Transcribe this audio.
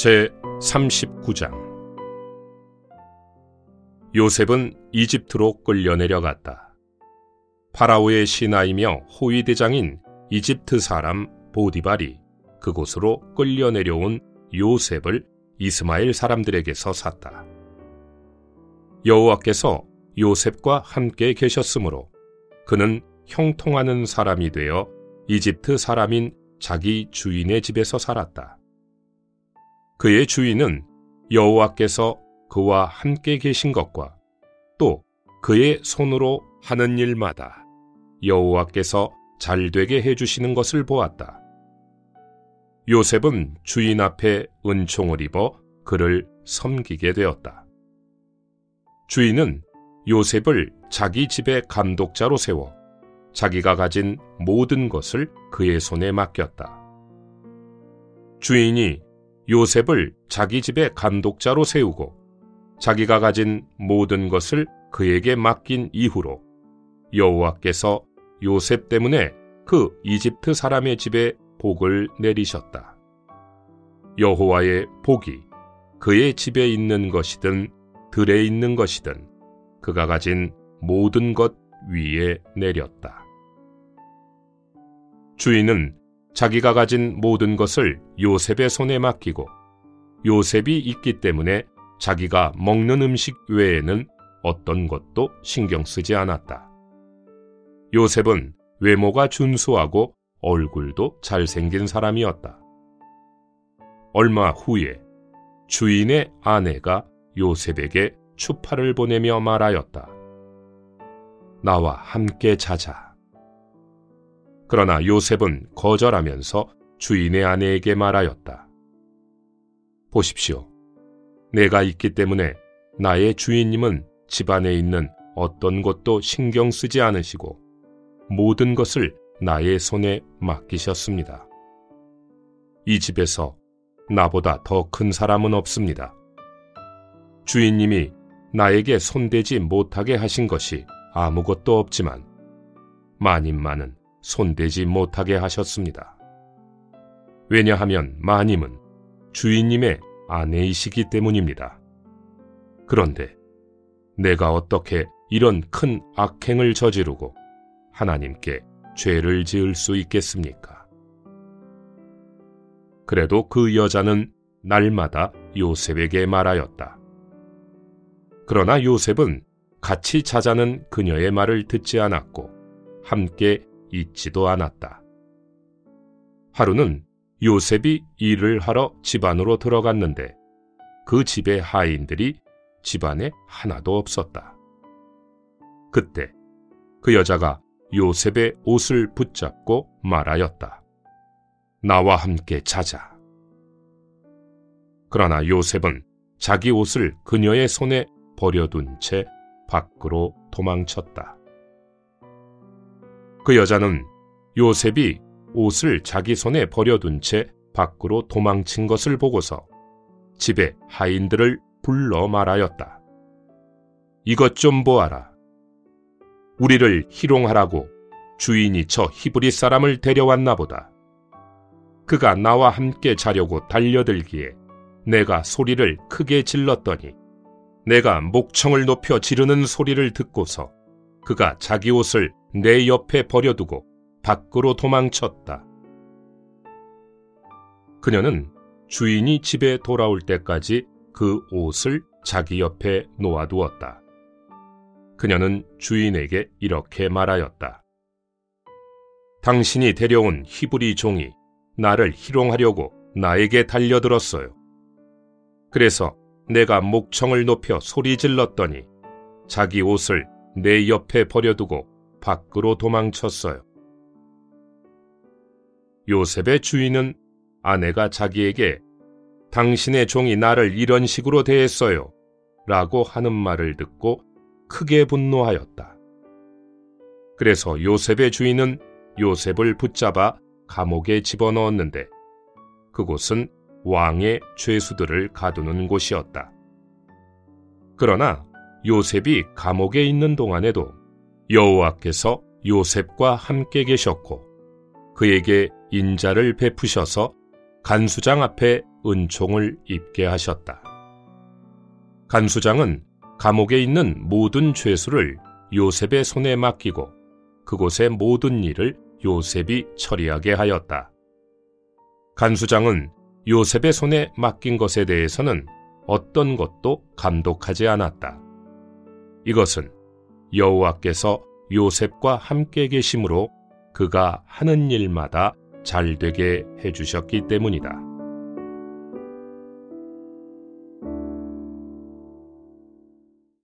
제 39장. 요셉은 이집트로 끌려 내려갔다. 파라오의 신하이며 호위대장인 이집트 사람 보디발이 그곳으로 끌려 내려온 요셉을 이스마엘 사람들에게서 샀다. 여호와께서 요셉과 함께 계셨으므로 그는 형통하는 사람이 되어 이집트 사람인 자기 주인의 집에서 살았다. 그의 주인은 여호와께서 그와 함께 계신 것과 또 그의 손으로 하는 일마다 여호와께서 잘되게 해주시는 것을 보았다. 요셉은 주인 앞에 은총을 입어 그를 섬기게 되었다. 주인은 요셉을 자기 집의 감독자로 세워 자기가 가진 모든 것을 그의 손에 맡겼다. 주인이 요셉을 자기 집의 감독자로 세우고 자기가 가진 모든 것을 그에게 맡긴 이후로 여호와께서 요셉 때문에 그 이집트 사람의 집에 복을 내리셨다. 여호와의 복이 그의 집에 있는 것이든 들에 있는 것이든 그가 가진 모든 것 위에 내렸다. 주인은 자기가 가진 모든 것을 요셉의 손에 맡기고 요셉이 있기 때문에 자기가 먹는 음식 외에는 어떤 것도 신경 쓰지 않았다. 요셉은 외모가 준수하고 얼굴도 잘생긴 사람이었다. 얼마 후에 주인의 아내가 요셉에게 추파를 보내며 말하였다. 나와 함께 자자. 그러나 요셉은 거절하면서 주인의 아내에게 말하였다. 보십시오. 내가 있기 때문에 나의 주인님은 집안에 있는 어떤 것도 신경 쓰지 않으시고 모든 것을 나의 손에 맡기셨습니다. 이 집에서 나보다 더 큰 사람은 없습니다. 주인님이 나에게 손대지 못하게 하신 것이 아무것도 없지만 마님만은 손대지 못하게 하셨습니다. 왜냐하면 마님은 주인님의 아내이시기 때문입니다. 그런데 내가 어떻게 이런 큰 악행을 저지르고 하나님께 죄를 지을 수 있겠습니까? 그래도 그 여자는 날마다 요셉에게 말하였다. 그러나 요셉은 같이 자자는 그녀의 말을 듣지 않았고 함께 있지도 않았다. 하루는 요셉이 일을 하러 집 안으로 들어갔는데 그 집의 하인들이 집안에 하나도 없었다. 그때 그 여자가 요셉의 옷을 붙잡고 말하였다. 나와 함께 자자. 그러나 요셉은 자기 옷을 그녀의 손에 버려둔 채 밖으로 도망쳤다. 그 여자는 요셉이 옷을 자기 손에 버려둔 채 밖으로 도망친 것을 보고서 집에 하인들을 불러 말하였다. 이것 좀 보아라. 우리를 희롱하라고 주인이 저 히브리 사람을 데려왔나 보다. 그가 나와 함께 자려고 달려들기에 내가 소리를 크게 질렀더니 내가 목청을 높여 지르는 소리를 듣고서 그가 자기 옷을 내 옆에 버려두고 밖으로 도망쳤다. 그녀는 주인이 집에 돌아올 때까지 그 옷을 자기 옆에 놓아두었다. 그녀는 주인에게 이렇게 말하였다. 당신이 데려온 히브리 종이 나를 희롱하려고 나에게 달려들었어요. 그래서 내가 목청을 높여 소리 질렀더니 자기 옷을 내 옆에 버려두고 밖으로 도망쳤어요. 요셉의 주인은 아내가 자기에게 당신의 종이 나를 이런 식으로 대했어요 라고 하는 말을 듣고 크게 분노하였다. 그래서 요셉의 주인은 요셉을 붙잡아 감옥에 집어넣었는데 그곳은 왕의 죄수들을 가두는 곳이었다. 그러나 요셉이 감옥에 있는 동안에도 여호와께서 요셉과 함께 계셨고 그에게 인자를 베푸셔서 간수장 앞에 은총을 입게 하셨다. 간수장은 감옥에 있는 모든 죄수를 요셉의 손에 맡기고 그곳의 모든 일을 요셉이 처리하게 하였다. 간수장은 요셉의 손에 맡긴 것에 대해서는 어떤 것도 감독하지 않았다. 이것은 여호와께서 요셉과 함께 계심으로 그가 하는 일마다 잘 되게 해주셨기 때문이다.